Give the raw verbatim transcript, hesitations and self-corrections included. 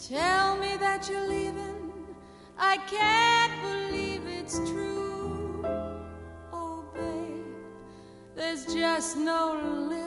Tell me that you're leaving, I can't believe it's true. Oh, babe, there's just no limit